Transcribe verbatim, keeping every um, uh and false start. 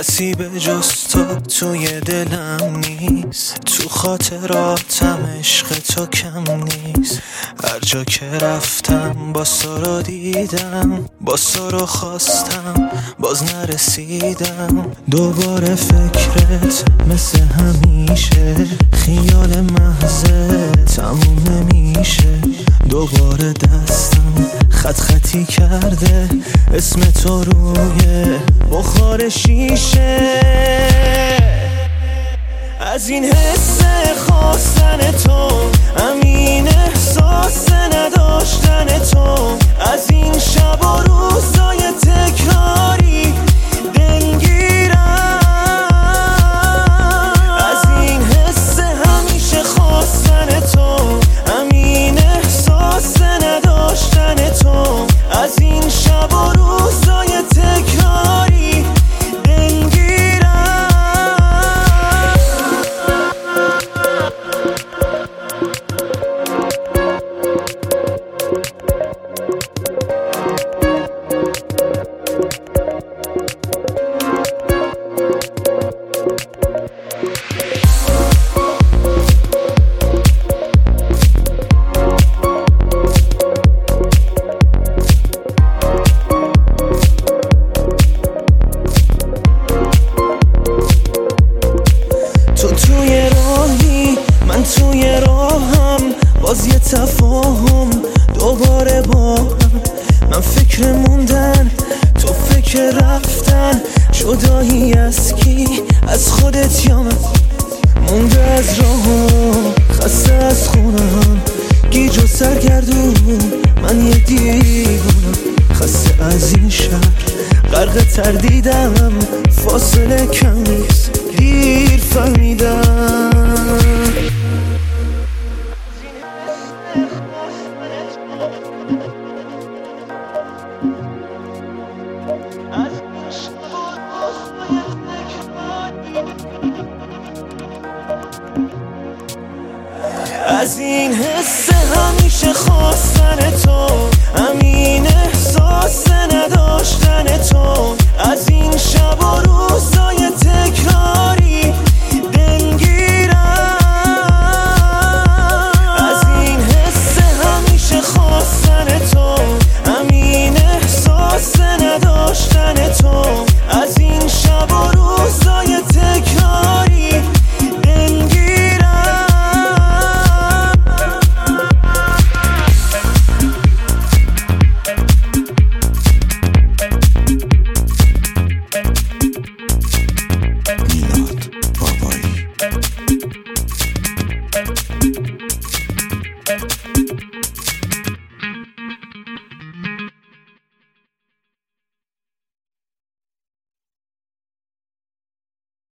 کسی به جز تو توی دلم نیست، تو خاطراتم عشق تو کم نیست. هر جا که رفتم با سارو دیدم، با سارو خواستم باز نرسیدم. دوباره فکرت مثل همیشه، خیال محضه تموم نمیشه. دوباره دستم خط خطی کرده اسم تو روی بخار شیشه. از این حس خواستن تو، همین احساس نداشتن تو، از این شب و روزای تکراری دلگیرم. از این حس همیشه خواستن تو، همین احساس نداشتن تو، از این شب و روزای تکراری دلگیرم. توی راهی من توی راهم، باز یه تفاهم دوباره با هم. من فکر موندن تو فکر رفتن، جدایی از کی؟ از خودت یا من؟ مونده از راهم، خسته از خونم، گیج و سرگردون من یه دیوونم. خسته از این شهر غرق تردیدم، فاصله کم نیست دیر فهمیدم. از این حس همیشه خواستن تو، همین احساس نداشتن تو، از این شب و روز